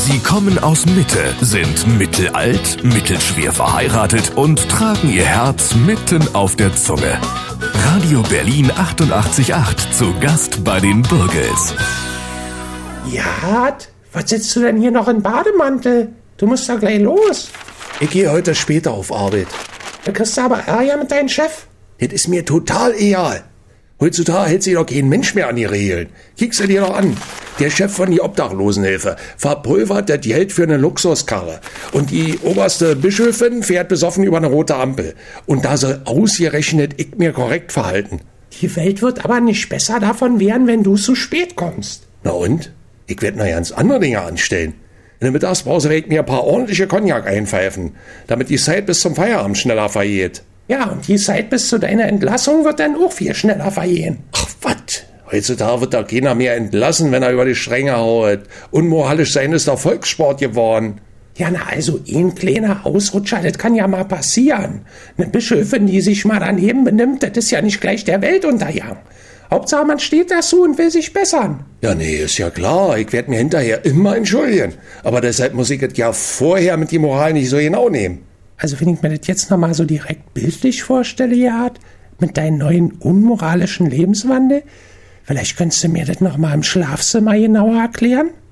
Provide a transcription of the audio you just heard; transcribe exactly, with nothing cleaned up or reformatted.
Sie kommen aus Mitte, sind mittelalt, mittelschwer verheiratet und tragen ihr Herz mitten auf der Zunge. Radio Berlin achtundachtzig Komma acht zu Gast bei den Burgels. Ja, was sitzt du denn hier noch im Bademantel? Du musst doch gleich los. Ich gehe heute später auf Arbeit. Da kriegst du aber Ärger mit deinem Chef. Das ist mir total egal. Heutzutage hält sich doch kein Mensch mehr an die Regeln. Kickst du dir doch an. Der Chef von die Obdachlosenhilfe verpulvert das Geld für eine Luxuskarre. Und die oberste Bischöfin fährt besoffen über eine rote Ampel. Und da soll ausgerechnet ich mir korrekt verhalten. Die Welt wird aber nicht besser davon werden, wenn du zu spät kommst. Na und? Ich werde noch ganz andere Dinge anstellen. In der Mittagspause werde ich mir ein paar ordentliche Cognac einpfeifen, damit die Zeit bis zum Feierabend schneller vergeht. Ja, und die Zeit bis zu deiner Entlassung wird dann auch viel schneller vergehen. Ach, was? Heutzutage wird da keiner mehr entlassen, wenn er über die Stränge haut. Unmoralisch sein ist der Volkssport geworden. Ja, na, also ein kleiner Ausrutscher, das kann ja mal passieren. Eine Bischöfin, die sich mal daneben benimmt, das ist ja nicht gleich der Weltuntergang. Hauptsache, man steht dazu und will sich bessern. Ja, nee, ist ja klar. Ich werde mir hinterher immer entschuldigen. Aber deshalb muss ich es ja vorher mit die Moral nicht so genau nehmen. Also wenn ich mir das jetzt nochmal so direkt bildlich vorstelle, Gerhard, mit deinem neuen unmoralischen Lebenswandel, vielleicht könntest du mir das nochmal im Schlafzimmer genauer erklären?